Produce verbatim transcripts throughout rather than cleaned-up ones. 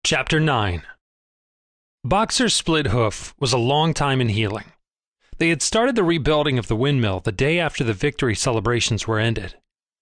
Chapter nine. Boxer's split hoof was a long time in healing. They had started the rebuilding of the windmill the day after the victory celebrations were ended.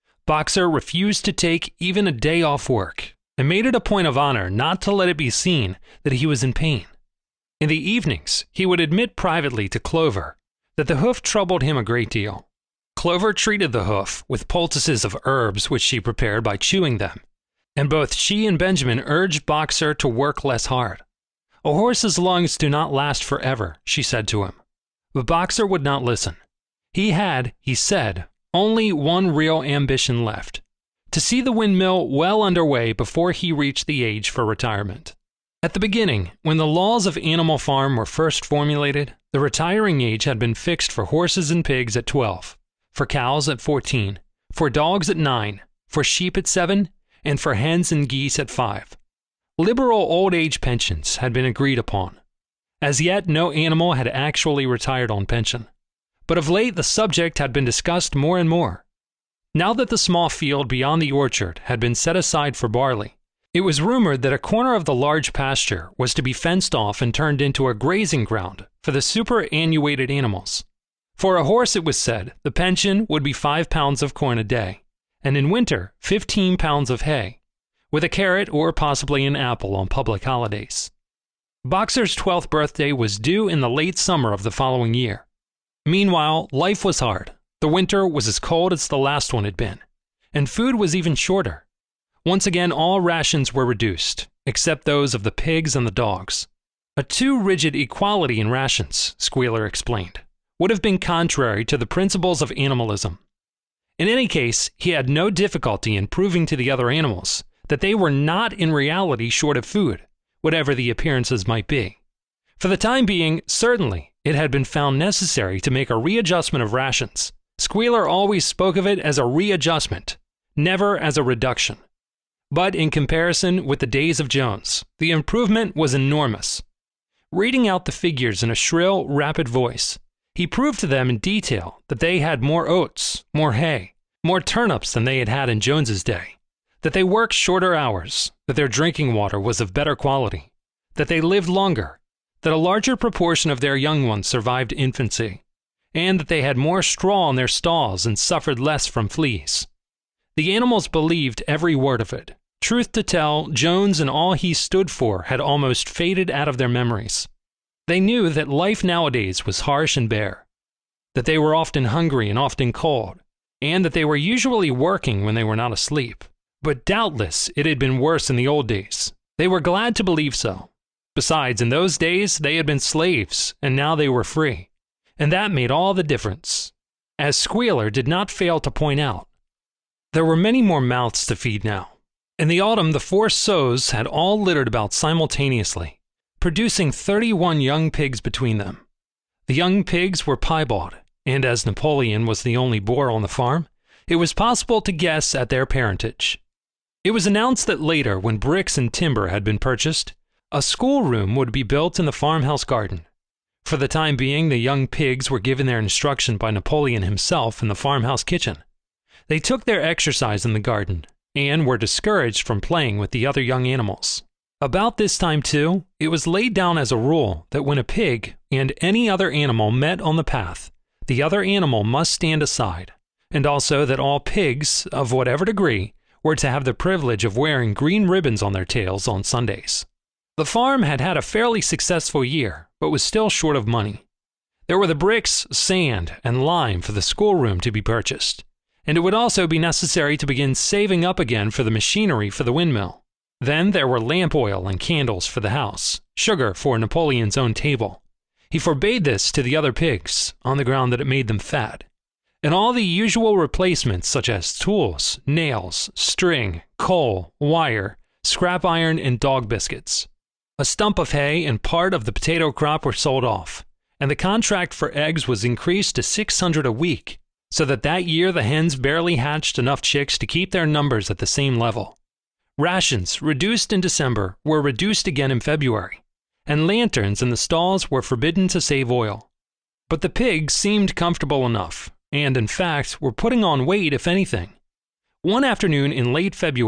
Boxer refused to take even a day off work and made it a point of honor not to let it be seen that he was in pain. In the evenings, he would admit privately to Clover that the hoof troubled him a great deal. Clover treated the hoof with poultices of herbs which she prepared by chewing them, and both she and Benjamin urged Boxer to work less hard. A horse's lungs do not last forever, she said to him. But Boxer would not listen. He had, he said, only one real ambition left: to see the windmill well underway before he reached the age for retirement. At the beginning, when the laws of Animal Farm were first formulated, the retiring age had been fixed for horses and pigs at twelve, for cows at fourteen, for dogs at nine, for sheep at seven, and for hens and geese at five. Liberal old age pensions had been agreed upon. As yet, no animal had actually retired on pension, but of late the subject had been discussed more and more. Now that the small field beyond the orchard had been set aside for barley, it was rumored that a corner of the large pasture was to be fenced off and turned into a grazing ground for the superannuated animals. For a horse, it was said, the pension would be five pounds of corn a day, and in winter, fifteen pounds of hay, with a carrot or possibly an apple on public holidays. Boxer's twelfth birthday was due in the late summer of the following year. Meanwhile, life was hard. The winter was as cold as the last one had been, and food was even shorter. Once again, all rations were reduced, except those of the pigs and the dogs. A too rigid equality in rations, Squealer explained, would have been contrary to the principles of animalism. In any case, he had no difficulty in proving to the other animals that they were not in reality short of food, whatever the appearances might be. For the time being, certainly, it had been found necessary to make a readjustment of rations. Squealer always spoke of it as a readjustment, never as a reduction. But in comparison with the days of Jones, the improvement was enormous. Reading out the figures in a shrill, rapid voice, he proved to them in detail that they had more oats, more hay, more turnips than they had had in Jones's day, that they worked shorter hours, that their drinking water was of better quality, that they lived longer, that a larger proportion of their young ones survived infancy, and that they had more straw in their stalls and suffered less from fleas. The animals believed every word of it. Truth to tell, Jones and all he stood for had almost faded out of their memories. They knew that life nowadays was harsh and bare, that they were often hungry and often cold, and that they were usually working when they were not asleep. But doubtless it had been worse in the old days. They were glad to believe so. Besides, in those days they had been slaves, and now they were free, and that made all the difference. As Squealer did not fail to point out, there were many more mouths to feed now. In the autumn, the four sows had all littered about simultaneously, producing thirty-one young pigs between them. The young pigs were piebald, and as Napoleon was the only boar on the farm, it was possible to guess at their parentage. It was announced that later, when bricks and timber had been purchased, a schoolroom would be built in the farmhouse garden. For the time being, the young pigs were given their instruction by Napoleon himself in the farmhouse kitchen. They took their exercise in the garden, and were discouraged from playing with the other young animals. About this time, too, it was laid down as a rule that when a pig and any other animal met on the path, the other animal must stand aside, and also that all pigs, of whatever degree, were to have the privilege of wearing green ribbons on their tails on Sundays. The farm had had a fairly successful year, but was still short of money. There were the bricks, sand, and lime for the schoolroom to be purchased, and it would also be necessary to begin saving up again for the machinery for the windmill. Then there were lamp oil and candles for the house, sugar for Napoleon's own table. He forbade this to the other pigs, on the ground that it made them fat, and all the usual replacements such as tools, nails, string, coal, wire, scrap iron, and dog biscuits. A stump of hay and part of the potato crop were sold off, and the contract for eggs was increased to six hundred a week, so that that year the hens barely hatched enough chicks to keep their numbers at the same level. Rations, reduced in December, were reduced again in February, and lanterns in the stalls were forbidden to save oil. But the pigs seemed comfortable enough, and in fact were putting on weight if anything. One afternoon in late February,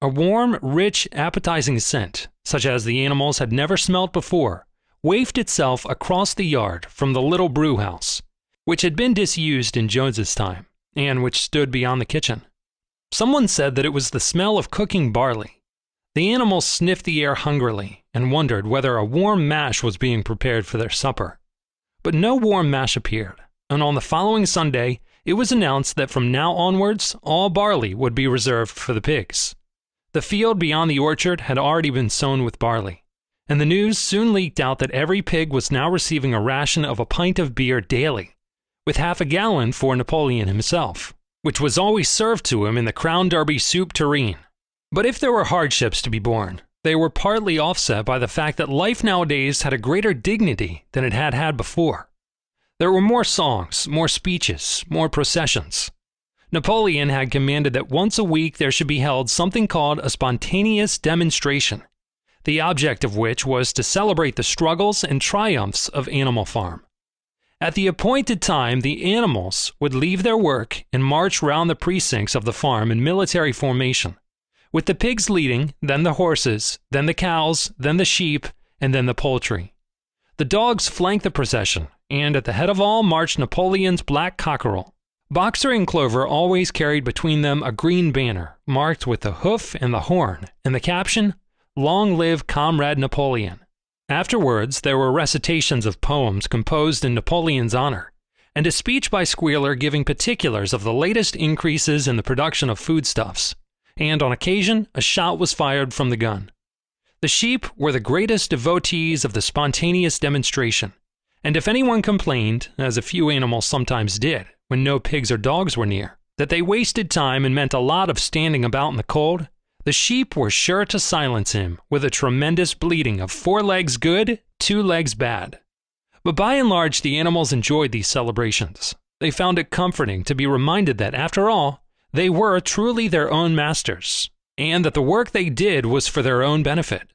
a warm, rich, appetizing scent, such as the animals had never smelt before, wafted itself across the yard from the little brew house, which had been disused in Jones's time, and which stood beyond the kitchen. Someone said that it was the smell of cooking barley. The animals sniffed the air hungrily and wondered whether a warm mash was being prepared for their supper. But no warm mash appeared, and on the following Sunday it was announced that from now onwards all barley would be reserved for the pigs. The field beyond the orchard had already been sown with barley, and the news soon leaked out that every pig was now receiving a ration of a pint of beer daily, with half a gallon for Napoleon himself, which was always served to him in the Crown Derby soup tureen. But if there were hardships to be borne, they were partly offset by the fact that life nowadays had a greater dignity than it had had before. There were more songs, more speeches, more processions. Napoleon had commanded that once a week there should be held something called a spontaneous demonstration, the object of which was to celebrate the struggles and triumphs of Animal Farm. At the appointed time, the animals would leave their work and march round the precincts of the farm in military formation, with the pigs leading, then the horses, then the cows, then the sheep, and then the poultry. The dogs flanked the procession, and at the head of all marched Napoleon's black cockerel. Boxer and Clover always carried between them a green banner, marked with the hoof and the horn, and the caption, "Long live Comrade Napoleon." Afterwards, there were recitations of poems composed in Napoleon's honor, and a speech by Squealer giving particulars of the latest increases in the production of foodstuffs, and on occasion a shot was fired from the gun. The sheep were the greatest devotees of the spontaneous demonstration, and if anyone complained, as a few animals sometimes did, when no pigs or dogs were near, that they wasted time and meant a lot of standing about in the cold, the sheep were sure to silence him with a tremendous bleating of four legs good, two legs bad. But by and large the animals enjoyed these celebrations. They found it comforting to be reminded that, after all, they were truly their own masters, and that the work they did was for their own benefit.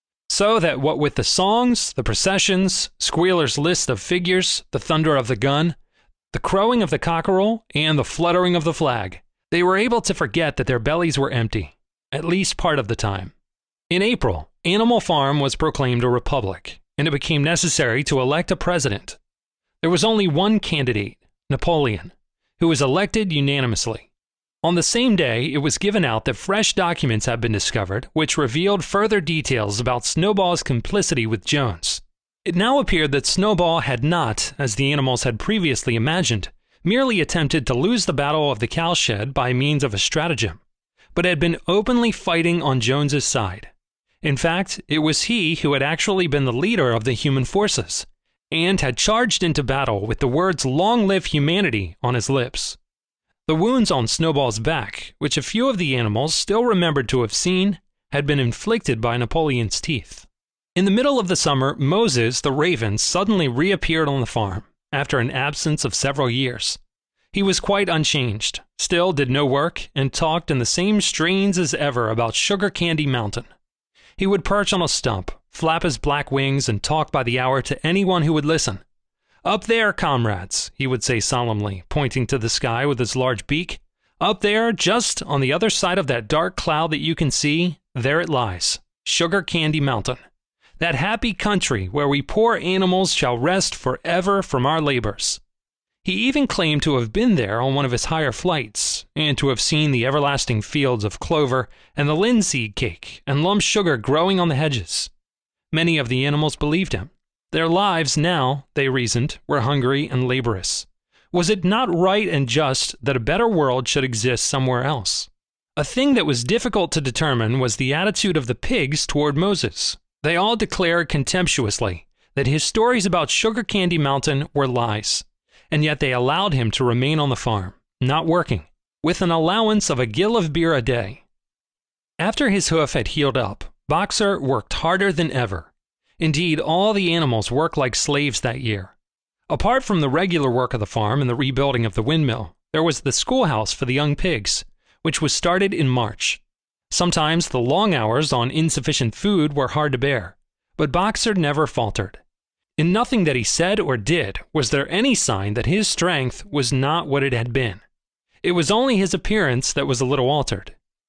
So that what with the songs, the processions, Squealer's list of figures, the thunder of the gun, the crowing of the cockerel, and the fluttering of the flag, they were able to forget that their bellies were empty, at least part of the time. In April, Animal Farm was proclaimed a republic, and it became necessary to elect a president. There was only one candidate, Napoleon, who was elected unanimously. On the same day, it was given out that fresh documents had been discovered, which revealed further details about Snowball's complicity with Jones. It now appeared that Snowball had not, as the animals had previously imagined, merely attempted to lose the battle of the cowshed by means of a stratagem, but had been openly fighting on Jones's side. In fact, it was he who had actually been the leader of the human forces, and had charged into battle with the words "Long live humanity" on his lips. The wounds on Snowball's back, which a few of the animals still remembered to have seen, had been inflicted by Napoleon's teeth. In the middle of the summer, Moses the raven suddenly reappeared on the farm, after an absence of several years. He was quite unchanged, still did no work, and talked in the same strains as ever about Sugar Candy Mountain. He would perch on a stump, flap his black wings, and talk by the hour to anyone who would listen. "Up there, comrades," he would say solemnly, pointing to the sky with his large beak. "Up there, just on the other side of that dark cloud that you can see, there it lies, Sugar Candy Mountain. That happy country where we poor animals shall rest forever from our labors." He even claimed to have been there on one of his higher flights, and to have seen the everlasting fields of clover and the linseed cake and lump sugar growing on the hedges. Many of the animals believed him. Their lives now, they reasoned, were hungry and laborious. Was it not right and just that a better world should exist somewhere else? A thing that was difficult to determine was the attitude of the pigs toward Moses. They all declared contemptuously that his stories about Sugar Candy Mountain were lies, and yet they allowed him to remain on the farm, not working, with an allowance of a gill of beer a day. After his hoof had healed up, Boxer worked harder than ever. Indeed, all the animals worked like slaves that year. Apart from the regular work of the farm and the rebuilding of the windmill, there was the schoolhouse for the young pigs, which was started in March. Sometimes the long hours on insufficient food were hard to bear, but Boxer never faltered. In nothing that he said or did was there any sign that his strength was not what it had been. It was only his appearance that was a little altered.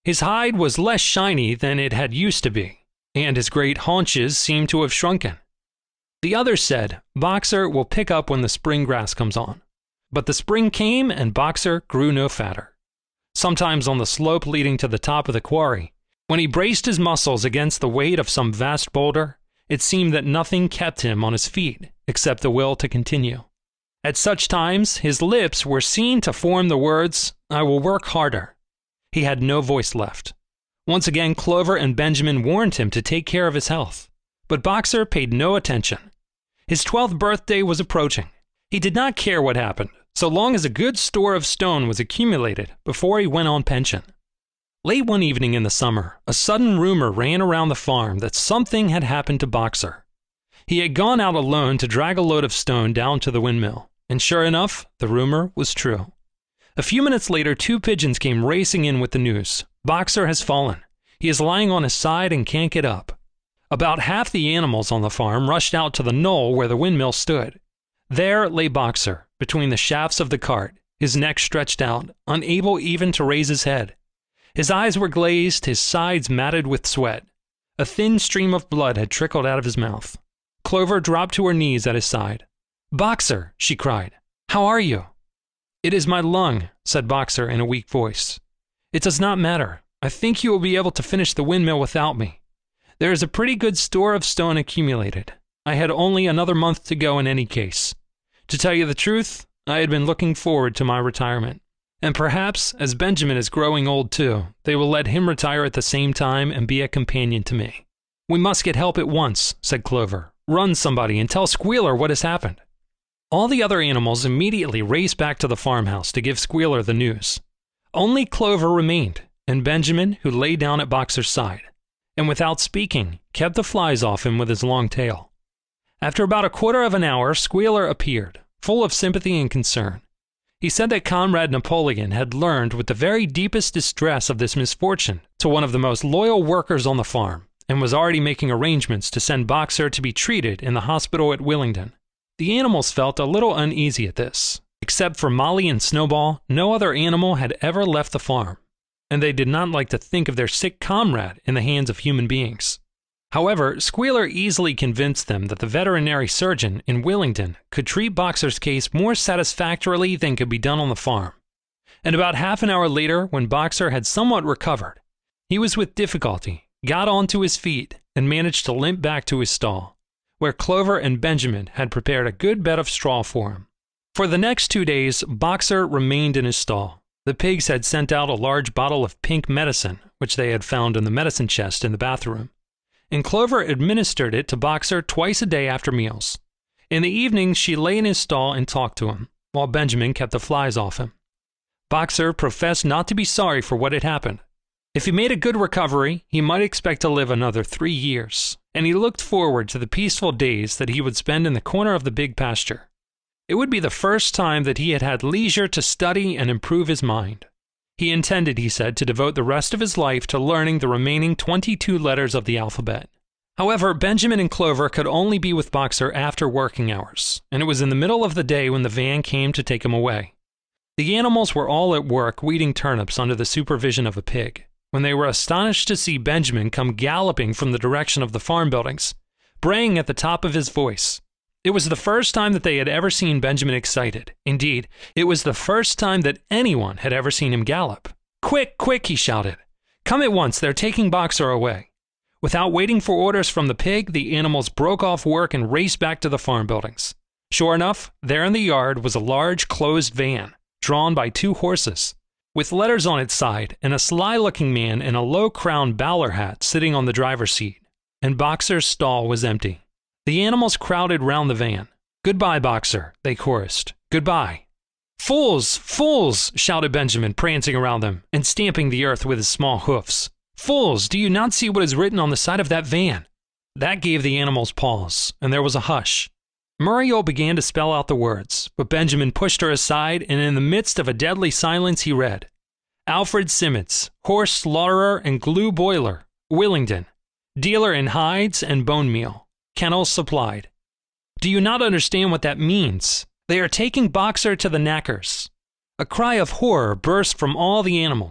His hide was less shiny than it had used to be, and his great haunches seemed to have shrunken. The others said, Boxer will pick up when the spring grass comes on. But the spring came and Boxer grew no fatter. Sometimes on the slope leading to the top of the quarry, when he braced his muscles against the weight of some vast boulder, it seemed that nothing kept him on his feet except the will to continue. At such times, his lips were seen to form the words, I will work harder. He had no voice left. Once again, Clover and Benjamin warned him to take care of his health, but Boxer paid no attention. His twelfth birthday was approaching. He did not care what happened, so long as a good store of stone was accumulated before he went on pension. Late one evening in the summer, a sudden rumor ran around the farm that something had happened to Boxer. He had gone out alone to drag a load of stone down to the windmill, and sure enough, the rumor was true. A few minutes later, two pigeons came racing in with the news. Boxer has fallen. He is lying on his side and can't get up. About half the animals on the farm rushed out to the knoll where the windmill stood. There lay Boxer, between the shafts of the cart, his neck stretched out, unable even to raise his head. His eyes were glazed, his sides matted with sweat. A thin stream of blood had trickled out of his mouth. Clover dropped to her knees at his side. Boxer, she cried, how are you? It is my lung, said Boxer in a weak voice. It does not matter. I think you will be able to finish the windmill without me. There is a pretty good store of stone accumulated. I had only another month to go in any case. To tell you the truth, I had been looking forward to my retirement. And perhaps, as Benjamin is growing old too, they will let him retire at the same time and be a companion to me. We must get help at once, said Clover. Run, somebody, and tell Squealer what has happened. All the other animals immediately raced back to the farmhouse to give Squealer the news. Only Clover remained, and Benjamin, who lay down at Boxer's side, and without speaking, kept the flies off him with his long tail. After about a quarter of an hour, Squealer appeared, full of sympathy and concern. He said that Comrade Napoleon had learned with the very deepest distress of this misfortune to one of the most loyal workers on the farm, and was already making arrangements to send Boxer to be treated in the hospital at Willingdon. The animals felt a little uneasy at this. Except for Molly and Snowball, no other animal had ever left the farm, and they did not like to think of their sick comrade in the hands of human beings. However, Squealer easily convinced them that the veterinary surgeon in Willingdon could treat Boxer's case more satisfactorily than could be done on the farm. And about half an hour later, when Boxer had somewhat recovered, he was with difficulty, got onto his feet, and managed to limp back to his stall, where Clover and Benjamin had prepared a good bed of straw for him. For the next two days, Boxer remained in his stall. The pigs had sent out a large bottle of pink medicine, which they had found in the medicine chest in the bathroom, and Clover administered it to Boxer twice a day after meals. In the evenings, she lay in his stall and talked to him, while Benjamin kept the flies off him. Boxer professed not to be sorry for what had happened. If he made a good recovery, he might expect to live another three years, and he looked forward to the peaceful days that he would spend in the corner of the big pasture. It would be the first time that he had had leisure to study and improve his mind. He intended, he said, to devote the rest of his life to learning the remaining twenty-two letters of the alphabet. However, Benjamin and Clover could only be with Boxer after working hours, and it was in the middle of the day when the van came to take him away. The animals were all at work weeding turnips under the supervision of a pig, when they were astonished to see Benjamin come galloping from the direction of the farm buildings, braying at the top of his voice. It was the first time that they had ever seen Benjamin excited. Indeed, it was the first time that anyone had ever seen him gallop. "Quick, quick," he shouted. "Come at once, they're taking Boxer away." Without waiting for orders from the pig, the animals broke off work and raced back to the farm buildings. Sure enough, there in the yard was a large closed van, drawn by two horses, with letters on its side, and a sly-looking man in a low-crowned bowler hat sitting on the driver's seat, and Boxer's stall was empty. The animals crowded round the van. "Goodbye, Boxer," they chorused. "Goodbye." "Fools! Fools!" shouted Benjamin, prancing around them, and stamping the earth with his small hoofs. "Fools! Do you not see what is written on the side of that van?" That gave the animals pause, and there was a hush. Muriel began to spell out the words, but Benjamin pushed her aside, and in the midst of a deadly silence he read, "Alfred Simmons, horse slaughterer and glue boiler, Willingdon, dealer in hides and bone meal. Kennels supplied." "Do you not understand what that means? They are taking Boxer to the knackers." A cry of horror burst from all the animals.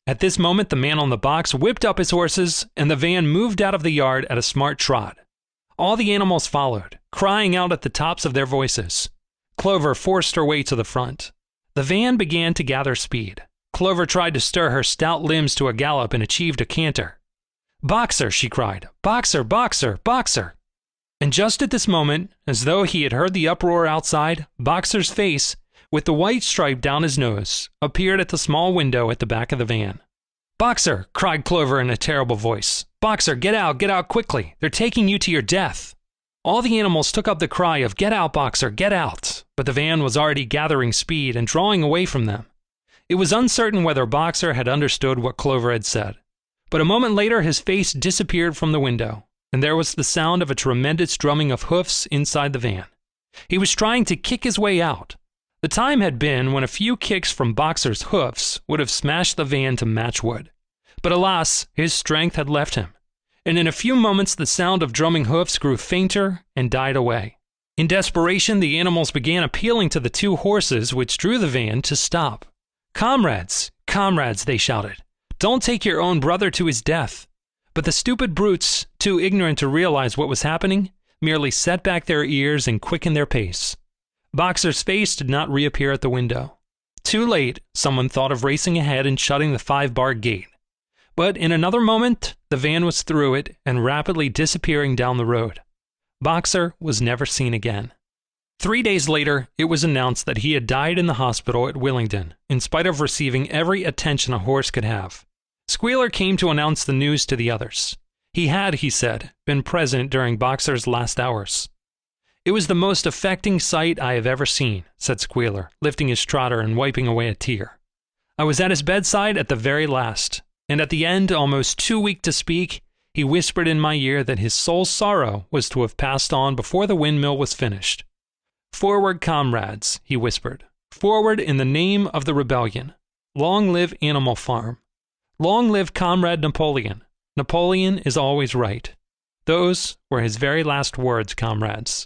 At this moment, the man on the box whipped up his horses, and the van moved out of the yard at a smart trot. All the animals followed, crying out at the tops of their voices. Clover forced her way to the front. The van began to gather speed. Clover tried to stir her stout limbs to a gallop and achieved a canter. "Boxer!" she cried. "Boxer! Boxer! Boxer!" And just at this moment, as though he had heard the uproar outside, Boxer's face, with the white stripe down his nose, appeared at the small window at the back of the van. "Boxer!" cried Clover in a terrible voice. "Boxer, get out, get out quickly! They're taking you to your death!" All the animals took up the cry of "Get out, Boxer, get out!" but the van was already gathering speed and drawing away from them. It was uncertain whether Boxer had understood what Clover had said, but a moment later his face disappeared from the window, and there was the sound of a tremendous drumming of hoofs inside the van. He was trying to kick his way out. The time had been when a few kicks from Boxer's hoofs would have smashed the van to matchwood. But alas, his strength had left him, and in a few moments the sound of drumming hoofs grew fainter and died away. In desperation, the animals began appealing to the two horses which drew the van to stop. "Comrades, comrades," they shouted, "don't take your own brother to his death." But the stupid brutes, too ignorant to realize what was happening, merely set back their ears and quickened their pace. Boxer's face did not reappear at the window. Too late, someone thought of racing ahead and shutting the five-bar gate. But in another moment, the van was through it and rapidly disappearing down the road. Boxer was never seen again. Three days later, it was announced that he had died in the hospital at Willingdon, in spite of receiving every attention a horse could have. Squealer came to announce the news to the others. He had, he said, been present during Boxer's last hours. "It was the most affecting sight I have ever seen," said Squealer, lifting his trotter and wiping away a tear. "I was at his bedside at the very last, and at the end, almost too weak to speak, he whispered in my ear that his sole sorrow was to have passed on before the windmill was finished. 'Forward, comrades,' he whispered. 'Forward in the name of the rebellion. Long live Animal Farm. Long live Comrade Napoleon. Napoleon is always right.' Those were his very last words, comrades."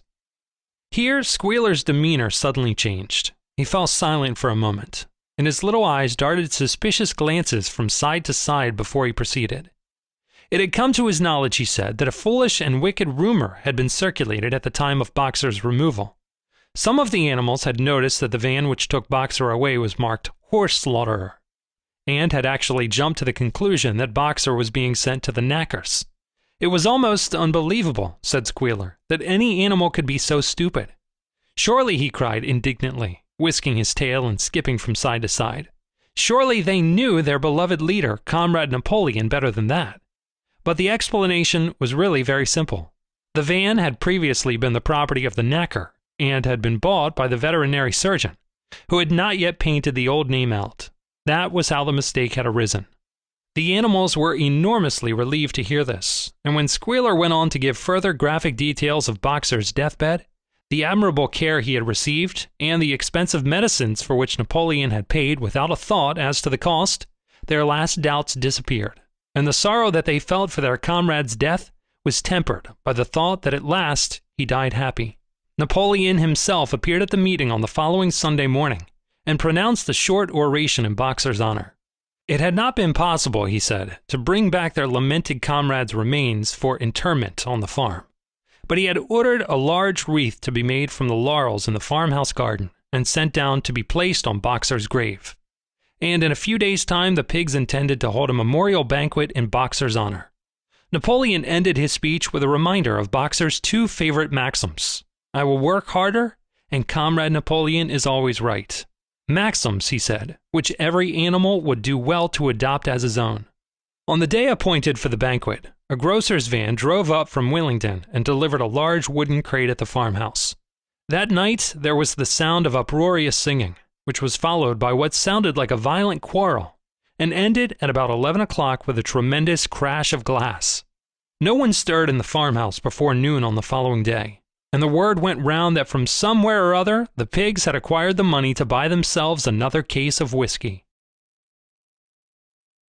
Here Squealer's demeanor suddenly changed. He fell silent for a moment, and his little eyes darted suspicious glances from side to side before he proceeded. It had come to his knowledge, he said, that a foolish and wicked rumor had been circulated at the time of Boxer's removal. Some of the animals had noticed that the van which took Boxer away was marked "Horse Slaughterer," and had actually jumped to the conclusion that Boxer was being sent to the knackers. It was almost unbelievable, said Squealer, that any animal could be so stupid. "Surely," he cried indignantly, whisking his tail and skipping from side to side, "surely they knew their beloved leader, Comrade Napoleon, better than that." But the explanation was really very simple. The van had previously been the property of the knacker, and had been bought by the veterinary surgeon, who had not yet painted the old name out. That was how the mistake had arisen. The animals were enormously relieved to hear this, and when Squealer went on to give further graphic details of Boxer's deathbed, the admirable care he had received, and the expensive medicines for which Napoleon had paid without a thought as to the cost, their last doubts disappeared, and the sorrow that they felt for their comrade's death was tempered by the thought that at last he died happy. Napoleon himself appeared at the meeting on the following Sunday morning, and pronounced a short oration in Boxer's honor. It had not been possible, he said, to bring back their lamented comrade's remains for interment on the farm, but he had ordered a large wreath to be made from the laurels in the farmhouse garden and sent down to be placed on Boxer's grave. And in a few days' time the pigs intended to hold a memorial banquet in Boxer's honor. Napoleon ended his speech with a reminder of Boxer's two favorite maxims: "I will work harder," and "Comrade Napoleon is always right." Maxims, he said, which every animal would do well to adopt as his own. On the day appointed for the banquet, a grocer's van drove up from Willingdon and delivered a large wooden crate at the farmhouse. That night there was the sound of uproarious singing, which was followed by what sounded like a violent quarrel, and ended at about eleven o'clock with a tremendous crash of glass. No one stirred in the farmhouse before noon on the following day, and the word went round that from somewhere or other the pigs had acquired the money to buy themselves another case of whiskey.